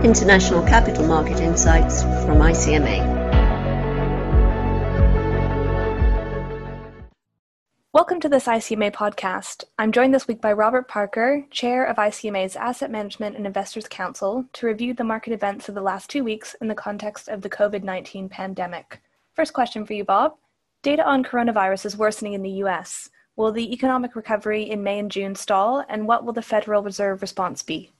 International Capital Market Insights from ICMA. Welcome to this ICMA podcast. I'm joined this week by Robert Parker, Chair of ICMA's Asset Management and Investors Council, to review the market events of the last 2 weeks in the context of the COVID-19 pandemic. First question for you, Bob. Data on coronavirus is worsening in the US. Will the economic recovery in May and June stall, and what will the Federal Reserve response be?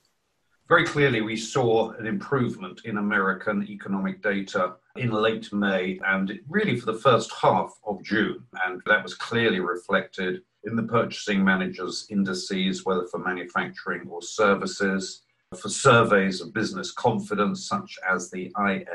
Very clearly, we saw an improvement in American economic data in late May and really for the first half of June. And that was clearly reflected in the purchasing managers' indices, whether for manufacturing or services, for surveys of business confidence, such as the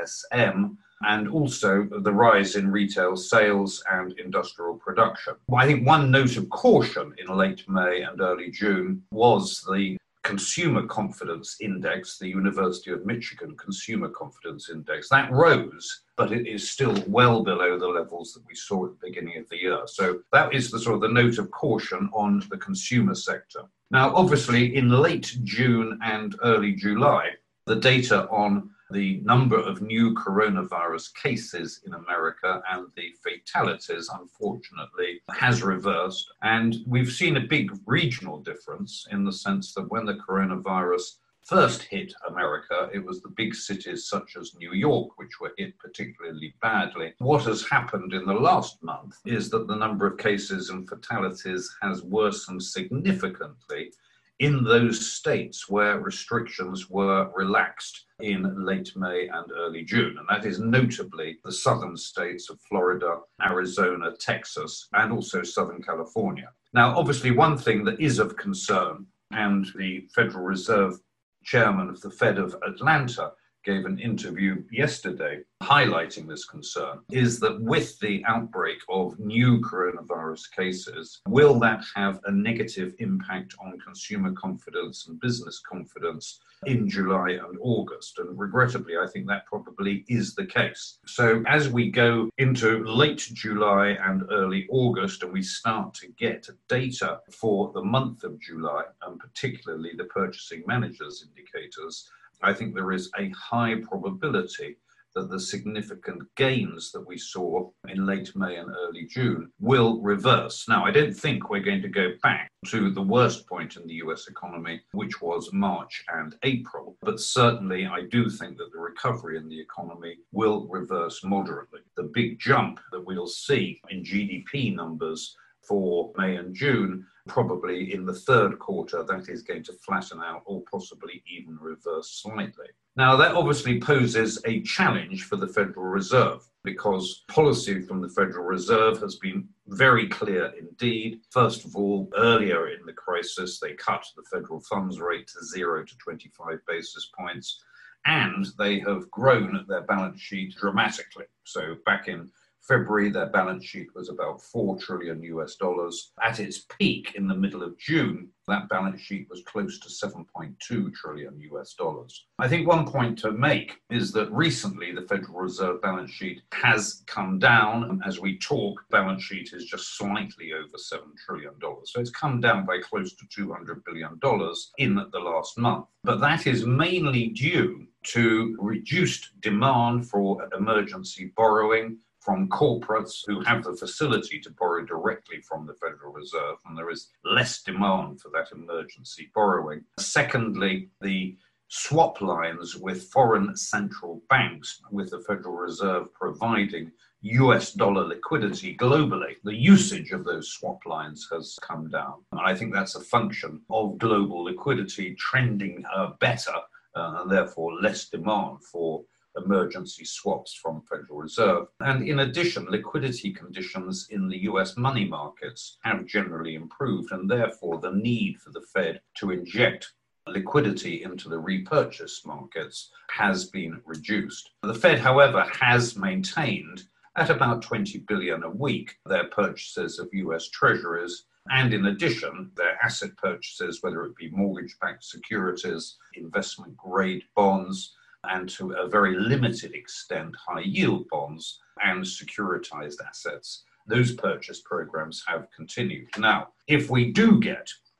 ISM, and also the rise in retail sales and industrial production. I think one note of caution in late May and early June was the Consumer Confidence Index, the University of Michigan Consumer Confidence Index. That rose, but it is still well below the levels that we saw at the beginning of the year. So that is the sort of the note of caution on the consumer sector. Now, obviously, in late June and early July, the data on the number of new coronavirus cases in America and the fatalities, unfortunately, has reversed. And we've seen a big regional difference in the sense that when the coronavirus first hit America, it was the big cities such as New York, which were hit particularly badly. What has happened in the last month is that the number of cases and fatalities has worsened significantly in those states where restrictions were relaxed in late May and early June. And that is notably the southern states of Florida, Arizona, Texas, and also Southern California. Now, obviously, one thing that is of concern, and the Federal Reserve chairman of the Fed of Atlanta gave an interview yesterday highlighting this concern, is that with the outbreak of new coronavirus cases, will that have a negative impact on consumer confidence and business confidence in July and August? And regrettably, I think that probably is the case. So as we go into late July and early August, and we start to get data for the month of July, and particularly the purchasing managers indicators, I think there is a high probability that the significant gains that we saw in late May and early June will reverse. Now, I don't think we're going to go back to the worst point in the US economy, which was March and April, but certainly I do think that the recovery in the economy will reverse moderately. The big jump that we'll see in GDP numbers for May and June, probably in the third quarter, that is going to flatten out or possibly even reverse slightly. Now, that obviously poses a challenge for the Federal Reserve because policy from the Federal Reserve has been very clear indeed. First of all, earlier in the crisis, they cut the federal funds rate to 0 to 25 basis points, and they have grown their balance sheet dramatically. So back in February, their balance sheet was about $4 trillion US. At its peak in the middle of June, that balance sheet was close to $7.2 trillion US. I think one point to make is that recently the Federal Reserve balance sheet has come down. As we talk, balance sheet is just slightly over $7 trillion. So it's come down by close to $200 billion in the last month. But that is mainly due to reduced demand for emergency borrowing from corporates who have the facility to borrow directly from the Federal Reserve, and there is less demand for that emergency borrowing. Secondly, the swap lines with foreign central banks, with the Federal Reserve providing US dollar liquidity globally, the usage of those swap lines has come down. And I think that's a function of global liquidity trending better, and therefore less demand for emergency swaps from Federal Reserve. And in addition, liquidity conditions in the US money markets have generally improved, and therefore the need for the Fed to inject liquidity into the repurchase markets has been reduced. The Fed, however, has maintained at about $20 billion a week their purchases of US Treasuries, and in addition, their asset purchases, whether it be mortgage-backed securities, investment-grade bonds, and to a very limited extent, high-yield bonds and securitized assets. Those purchase programs have continued. Now, if we do get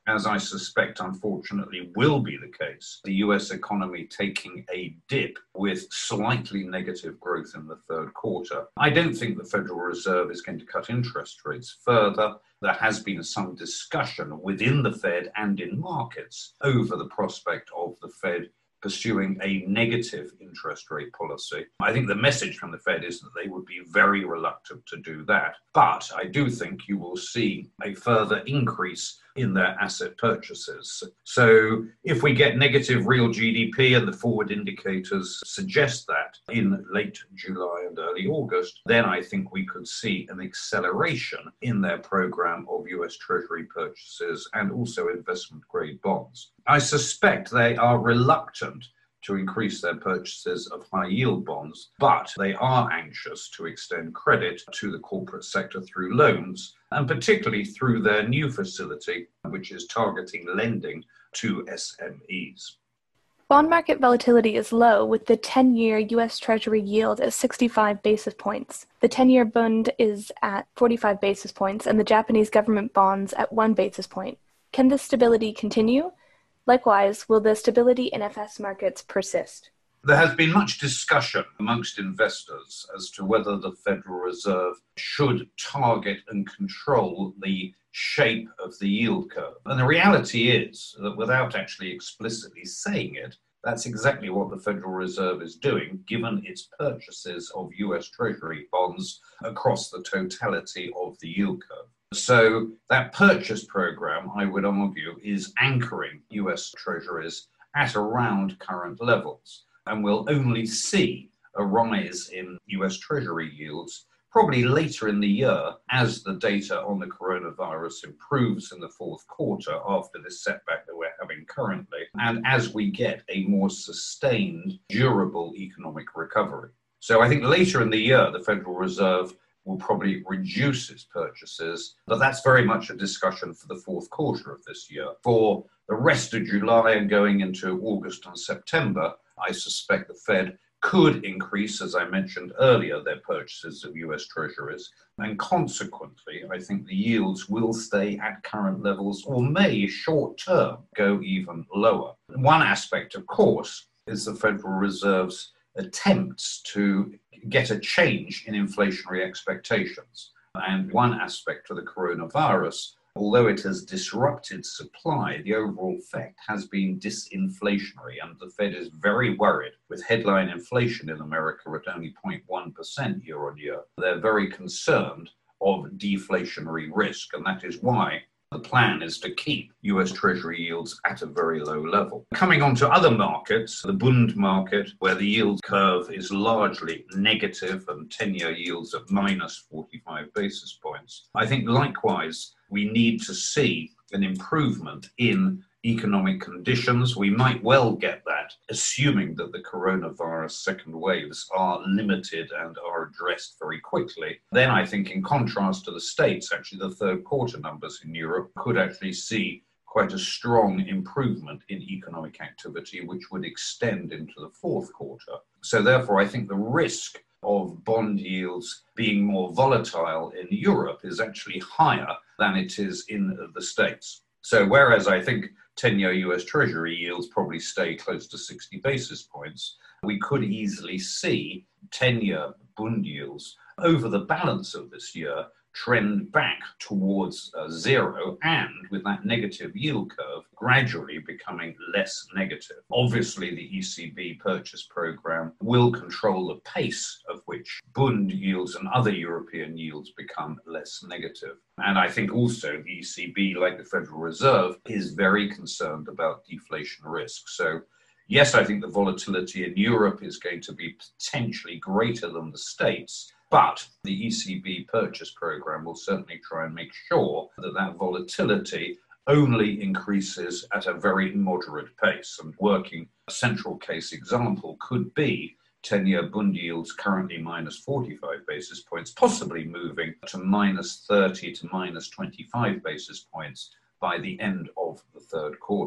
as I suspect, unfortunately, will be the case, the US economy taking a dip with slightly negative growth in the third quarter. I don't think the Federal Reserve is going to cut interest rates further. There has been some discussion within the Fed and in markets over the prospect of the Fed pursuing a negative interest rate policy. I think the message from the Fed is that they would be very reluctant to do that. But I do think you will see a further increase in their asset purchases. So if we get negative real GDP, and the forward indicators suggest that in late July and early August, then I think we could see an acceleration in their program of US Treasury purchases and also investment grade bonds. I suspect they are reluctant to increase their purchases of high yield bonds, but they are anxious to extend credit to the corporate sector through loans, and particularly through their new facility, which is targeting lending to SMEs. Bond market volatility is low, with the 10-year U.S. Treasury yield at 65 basis points. The 10-year Bund is at 45 basis points, and the Japanese government bonds at 1 basis point. Can this stability continue? Likewise, will the stability in FS markets persist? There has been much discussion amongst investors as to whether the Federal Reserve should target and control the shape of the yield curve. And the reality is that without actually explicitly saying it, that's exactly what the Federal Reserve is doing, given its purchases of US Treasury bonds across the totality of the yield curve. So that purchase program, I would argue, is anchoring US Treasuries at around current levels. And we'll only see a rise in US Treasury yields probably later in the year as the data on the coronavirus improves in the fourth quarter after this setback that we're having currently, and as we get a more sustained, durable economic recovery. So I think later in the year, the Federal Reserve will probably reduce its purchases, but that's very much a discussion for the fourth quarter of this year. For the rest of July and going into August and September, I suspect the Fed could increase, as I mentioned earlier, their purchases of US Treasuries, and consequently, I think the yields will stay at current levels or may short-term go even lower. One aspect, of course, is the Federal Reserve's attempts to get a change in inflationary expectations. And one aspect of the coronavirus, although it has disrupted supply, the overall effect has been disinflationary, and the Fed is very worried with headline inflation in America at only 0.1% year on year. They're very concerned of deflationary risk, and that is why the plan is to keep US Treasury yields at a very low level. Coming on to other markets, the Bund market, where the yield curve is largely negative and 10-year yields at minus 45 basis points. I think likewise, we need to see an improvement in economic conditions. We might well get that, assuming that the coronavirus second waves are limited and are addressed very quickly. Then I think, in contrast to the States, actually the third quarter numbers in Europe could actually see quite a strong improvement in economic activity, which would extend into the fourth quarter. So therefore, I think the risk of bond yields being more volatile in Europe is actually higher than it is in the States. So whereas I think 10-year US Treasury yields probably stay close to 60 basis points, we could easily see 10-year Bund yields over the balance of this year trend back towards zero, and with that negative yield curve gradually becoming less negative. Obviously, the ECB purchase program will control the pace of which Bund yields and other European yields become less negative. And I think also the ECB, like the Federal Reserve, is very concerned about deflation risk. So yes, I think the volatility in Europe is going to be potentially greater than the States, but the ECB purchase program will certainly try and make sure that that volatility only increases at a very moderate pace. And working central case example could be 10-year Bund yields currently minus 45 basis points, possibly moving to minus 30 to minus 25 basis points by the end of the third quarter.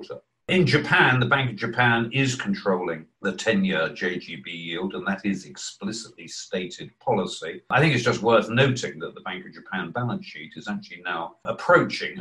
In Japan, the Bank of Japan is controlling the 10-year JGB yield, and that is explicitly stated policy. I think it's just worth noting that the Bank of Japan balance sheet is actually now approaching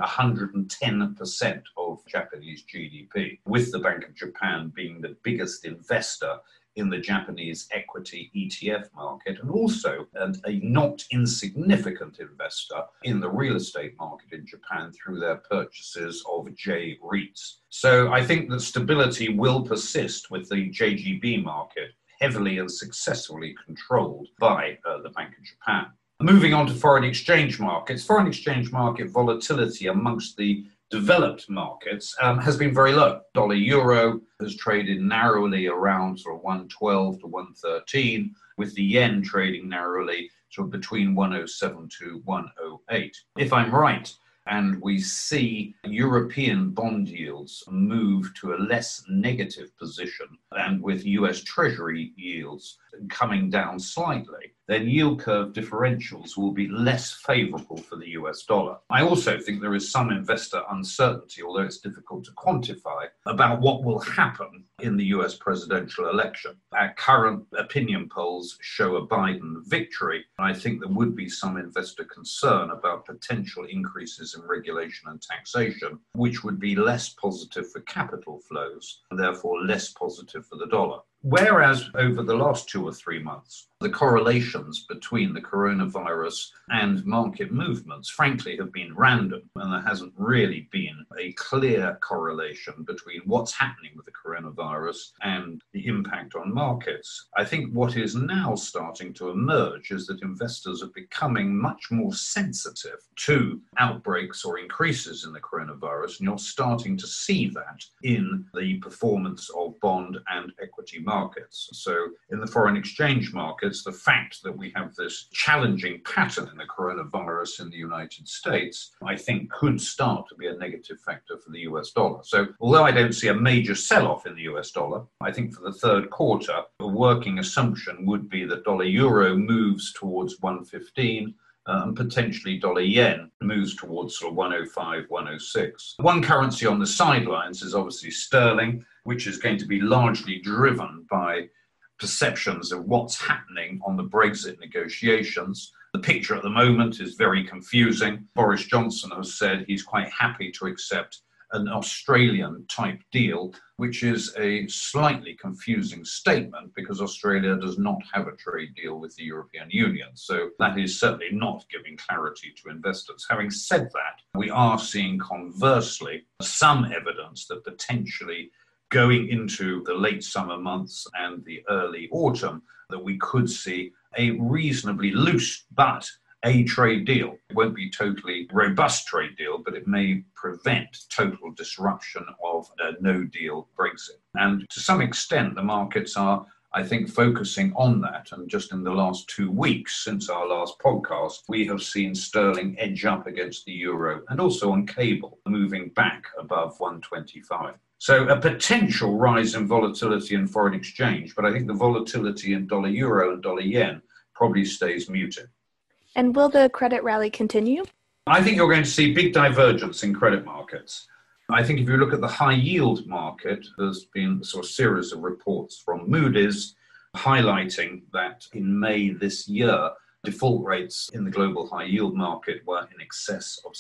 110% of Japanese GDP, with the Bank of Japan being the biggest investor in the Japanese equity ETF market, and also a not insignificant investor in the real estate market in Japan through their purchases of J-REITs. So I think that stability will persist with the JGB market heavily and successfully controlled by the Bank of Japan. Moving on to foreign exchange markets, foreign exchange market volatility amongst the developed markets has been very low. Dollar euro has traded narrowly around sort of 112 to 113, with the yen trading narrowly sort of between 107 to 108. If I'm right, and we see European bond yields move to a less negative position, and with US Treasury yields coming down slightly, then yield curve differentials will be less favorable for the US dollar. I also think there is some investor uncertainty, although it's difficult to quantify, about what will happen in the US presidential election. Our current opinion polls show a Biden victory. I think there would be some investor concern about potential increases in regulation and taxation, which would be less positive for capital flows and therefore less positive for the dollar. Whereas over the last 2 or 3 months, the correlations between the coronavirus and market movements, frankly, have been random, and there hasn't really been a clear correlation between what's happening with the coronavirus and the impact on markets. I think what is now starting to emerge is that investors are becoming much more sensitive to outbreaks or increases in the coronavirus, and you're starting to see that in the performance of bond and equity markets. So in the foreign exchange markets, the fact that we have this challenging pattern in the coronavirus in the United States, I think could start to be a negative factor for the US dollar. So although I don't see a major sell-off in the US dollar, I think for the third quarter, a working assumption would be that dollar euro moves towards 115, and potentially dollar yen moves towards sort of 105, 106. One currency on the sidelines is obviously sterling, which is going to be largely driven by perceptions of what's happening on the Brexit negotiations. The picture at the moment is very confusing. Boris Johnson has said he's quite happy to accept an Australian-type deal, which is a slightly confusing statement because Australia does not have a trade deal with the European Union. So that is certainly not giving clarity to investors. Having said that, we are seeing conversely some evidence that potentially going into the late summer months and the early autumn, that we could see a reasonably loose but a trade deal. It won't be totally robust trade deal, but it may prevent total disruption of a no-deal Brexit. And to some extent, the markets are, I think, focusing on that. And just in the last 2 weeks since our last podcast, we have seen sterling edge up against the euro and also on cable, moving back above 125. So a potential rise in volatility in foreign exchange, but I think the volatility in dollar euro and dollar yen probably stays muted. And will the credit rally continue? I think you're going to see big divergence in credit markets. I think if you look at the high yield market, there's been a sort of series of reports from Moody's highlighting that in May this year, default rates in the global high yield market were in excess of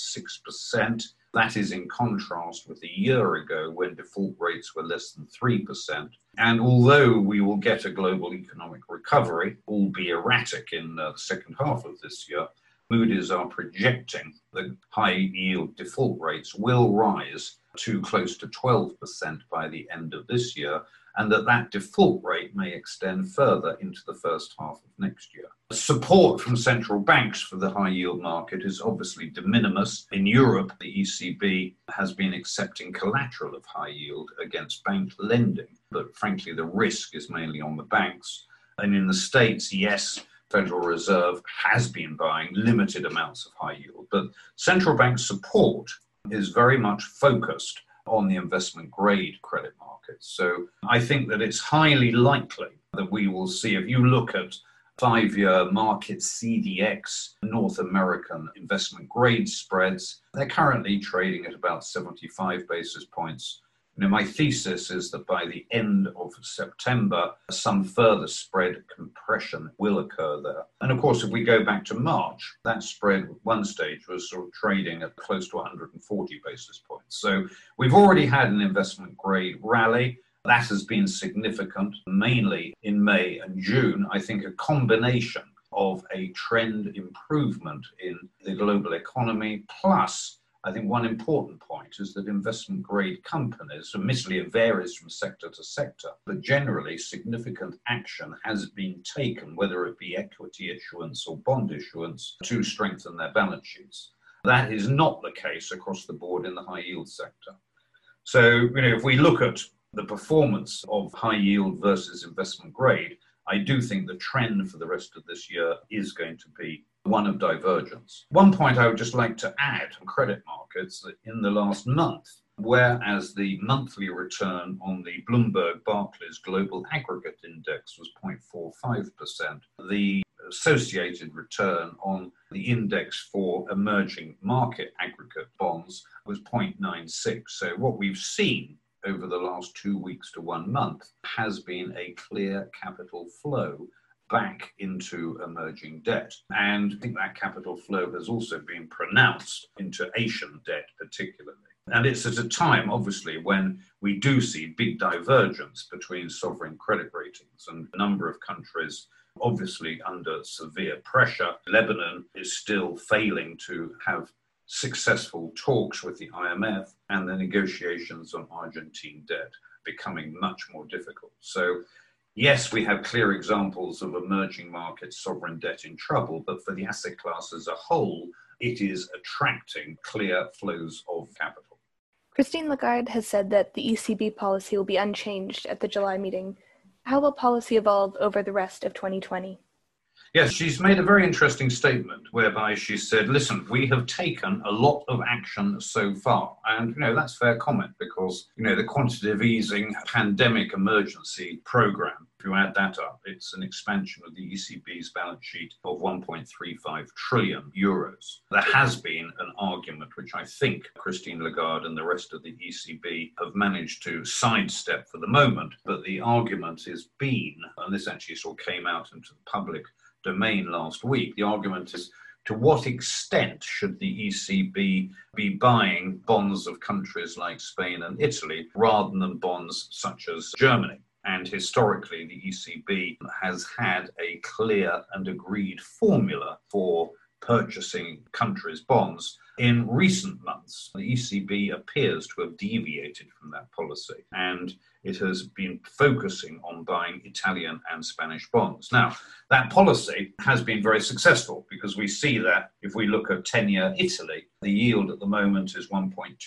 6%. That is in contrast with a year ago when default rates were less than 3%. And although we will get a global economic recovery, all be erratic in the second half of this year, Moody's are projecting that high yield default rates will rise to close to 12% by the end of this year, and that default rate may extend further into the first half of next year. Support from central banks for the high yield market is obviously de minimis. In Europe, the ECB has been accepting collateral of high yield against bank lending, but frankly, the risk is mainly on the banks. And in the States, yes, Federal Reserve has been buying limited amounts of high yield, but central bank support is very much focused on the investment grade credit markets. So I think that it's highly likely that we will see, if you look at 5-year market CDX North American investment grade spreads, they're currently trading at about 75 basis points. My thesis is that by the end of September, some further spread compression will occur there. And of course, if we go back to March, that spread at one stage was sort of trading at close to 140 basis points. So we've already had an investment grade rally. That has been significant, mainly in May and June. I think a combination of a trend improvement in the global economy, plus I think one important point is that investment grade companies, admittedly it varies from sector to sector, but generally significant action has been taken, whether it be equity issuance or bond issuance, to strengthen their balance sheets. That is not the case across the board in the high yield sector. So, if we look at the performance of high yield versus investment grade, I do think the trend for the rest of this year is going to be one of divergence. One point I would just like to add on credit markets, that in the last month, whereas the monthly return on the Bloomberg Barclays Global Aggregate Index was 0.45%, the associated return on the index for emerging market aggregate bonds was 0.96. So what we've seen over the last 2 weeks to 1 month has been a clear capital flow back into emerging debt. And I think that capital flow has also been pronounced into Asian debt particularly. And it's at a time, obviously, when we do see big divergence between sovereign credit ratings, and a number of countries obviously under severe pressure. Lebanon is still failing to have successful talks with the IMF, and the negotiations on Argentine debt becoming much more difficult. So yes, we have clear examples of emerging market sovereign debt in trouble, but for the asset class as a whole, it is attracting clear flows of capital. Christine Lagarde has said that the ECB policy will be unchanged at the July meeting. How will policy evolve over the rest of 2020? Yes, she's made a very interesting statement whereby she said, listen, we have taken a lot of action so far. And, that's fair comment because, the quantitative easing pandemic emergency program, if you add that up, it's an expansion of the ECB's balance sheet of 1.35 trillion euros. There has been an argument, which I think Christine Lagarde and the rest of the ECB have managed to sidestep for the moment. But the argument has been, and this actually sort of came out into the public domain last week, the argument is, to what extent should the ECB be buying bonds of countries like Spain and Italy rather than bonds such as Germany? And historically, the ECB has had a clear and agreed formula for purchasing countries' bonds. In recent months, the ECB appears to have deviated from that policy, and it has been focusing on buying Italian and Spanish bonds. Now, that policy has been very successful because we see that if we look at 10-year Italy, the yield at the moment is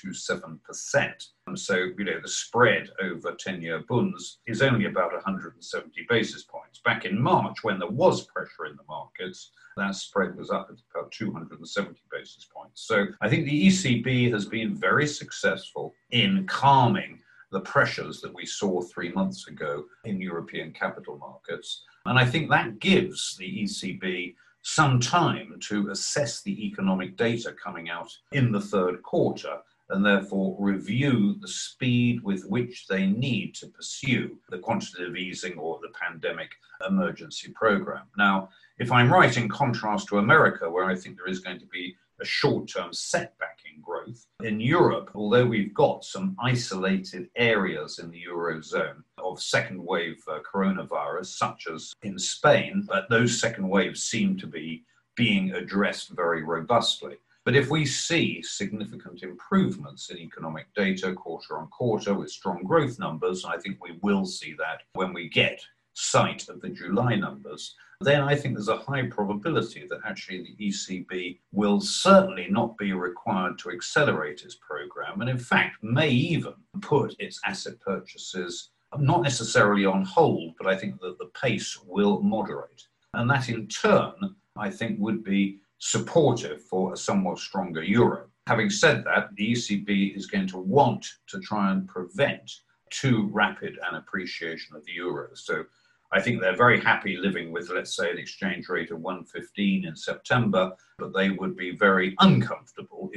1.27%. And so, the spread over 10-year bunds is only about 170 basis points. Back in March, when there was pressure in the markets, that spread was up at about 270 basis points. So I think the ECB has been very successful in calming the pressures that we saw 3 months ago in European capital markets. And I think that gives the ECB some time to assess the economic data coming out in the third quarter and therefore review the speed with which they need to pursue the quantitative easing or the pandemic emergency program. Now, if I'm right, in contrast to America, where I think there is going to be a short-term setback in growth, in Europe, although we've got some isolated areas in the Eurozone of second wave coronavirus, such as in Spain, but those second waves seem to be being addressed very robustly. But if we see significant improvements in economic data quarter on quarter with strong growth numbers, I think we will see that when we get sight of the July numbers, then I think there's a high probability that actually the ECB will certainly not be required to accelerate its program, and in fact may even put its asset purchases not necessarily on hold, but I think that the pace will moderate. And that in turn, I think, would be supportive for a somewhat stronger euro. Having said that, the ECB is going to want to try and prevent too rapid an appreciation of the euro. So I think they're very happy living with, let's say, an exchange rate of 1.15 in September, but they would be very uncomfortable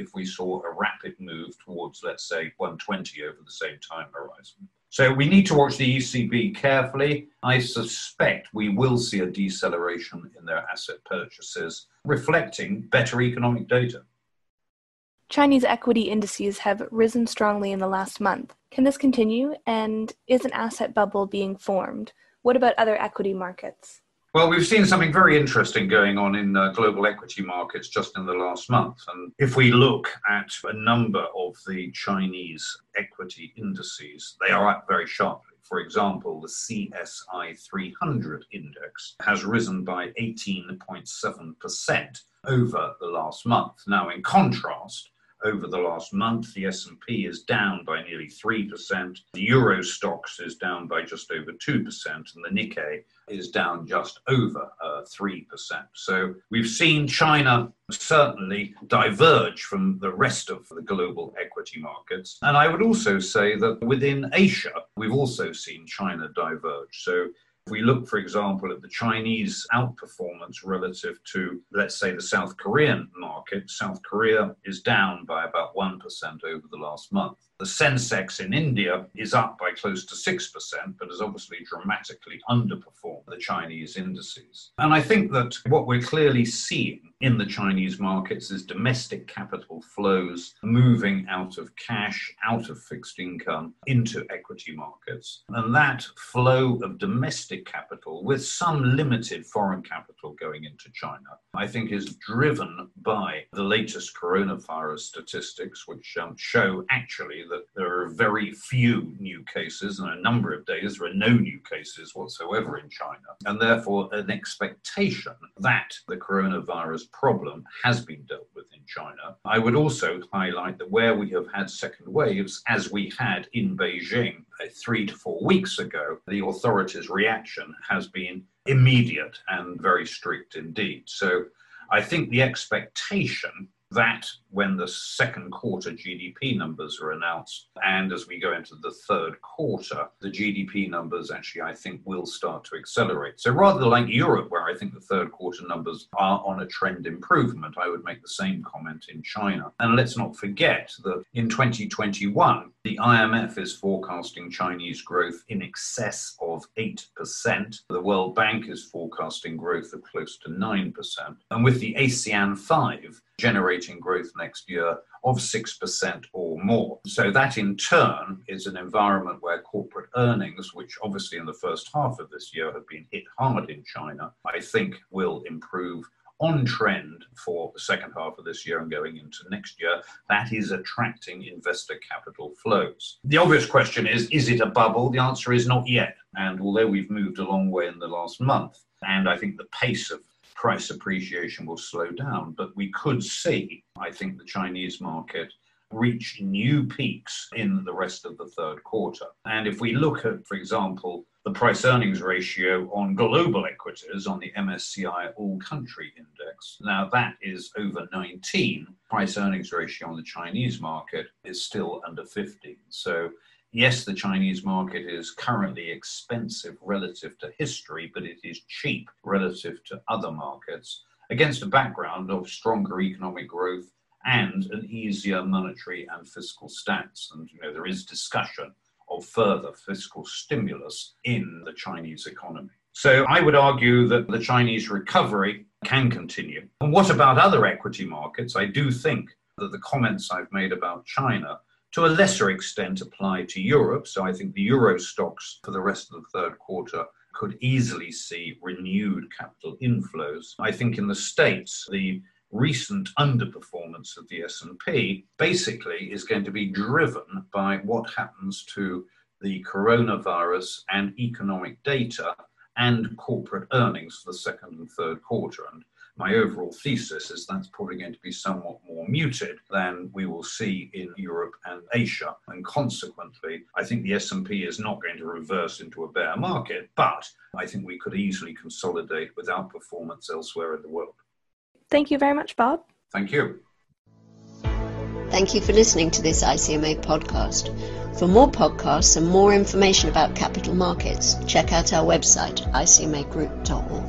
if we saw a rapid move towards, let's say, 120 over the same time horizon. So we need to watch the ECB carefully. I suspect we will see a deceleration in their asset purchases, reflecting better economic data. Chinese equity indices have risen strongly in the last month. Can this continue? And is an asset bubble being formed? What about other equity markets? Well, we've seen something very interesting going on in global equity markets just in the last month. And if we look at a number of the Chinese equity indices, they are up very sharply. For example, the CSI 300 index has risen by 18.7% over the last month. Now, in contrast, over the last month, the S&P is down by nearly 3%, the Euro Stoxx is down by just over 2%, and the Nikkei is down just over 3%. So we've seen China certainly diverge from the rest of the global equity markets. And I would also say that within Asia, we've also seen China diverge. So if we look, for example, at the Chinese outperformance relative to, let's say, the South Korean market, South Korea is down by about 1% over the last month. The Sensex in India is up by close to 6%, but has obviously dramatically underperformed the Chinese indices. And I think that what we're clearly seeing in the Chinese markets is domestic capital flows moving out of cash, out of fixed income, into equity markets. And that flow of domestic capital, with some limited foreign capital going into China, I think is driven by the latest coronavirus statistics, which show actually that there are very few new cases, and a number of days there are no new cases whatsoever in China, and therefore an expectation that the coronavirus problem has been dealt with in China. I would also highlight that where we have had second waves, as we had in Beijing 3 to 4 weeks ago, the authorities' reaction has been immediate and very strict indeed. So I think the expectation that when the second quarter GDP numbers are announced, and as we go into the third quarter, the GDP numbers actually, I think, will start to accelerate. So rather like Europe, where I think the third quarter numbers are on a trend improvement, I would make the same comment in China. And let's not forget that in 2021, the IMF is forecasting Chinese growth in excess of 8%. The World Bank is forecasting growth of close to 9%. And with the ASEAN 5 generating growth next year of 6% or more. So that in turn is an environment where corporate earnings, which obviously in the first half of this year have been hit hard in China, I think will improve on trend for the second half of this year and going into next year. That is attracting investor capital flows. The obvious question is it a bubble? The answer is not yet. And although we've moved a long way in the last month, and I think the pace of price appreciation will slow down, but we could see, I think, the Chinese market reach new peaks in the rest of the third quarter. And if we look at, for example, the price earnings ratio on global equities on the MSCI All Country Index, now that is over 19. Price earnings ratio on the Chinese market is still under 15. So yes, the Chinese market is currently expensive relative to history, but it is cheap relative to other markets against a background of stronger economic growth and an easier monetary and fiscal stance. And there is discussion of further fiscal stimulus in the Chinese economy. So I would argue that the Chinese recovery can continue. And what about other equity markets? I do think that the comments I've made about China to a lesser extent apply to Europe. So I think the Euro Stoxx for the rest of the third quarter could easily see renewed capital inflows. I think in the States, the recent underperformance of the S&P basically is going to be driven by what happens to the coronavirus and economic data and corporate earnings for the second and third quarter. And my overall thesis is that's probably going to be somewhat more muted than we will see in Europe and Asia. And consequently, I think the S&P is not going to reverse into a bear market, but I think we could easily consolidate with outperformance elsewhere in the world. Thank you very much, Bob. Thank you. Thank you for listening to this ICMA podcast. For more podcasts and more information about capital markets, check out our website, icmagroup.org.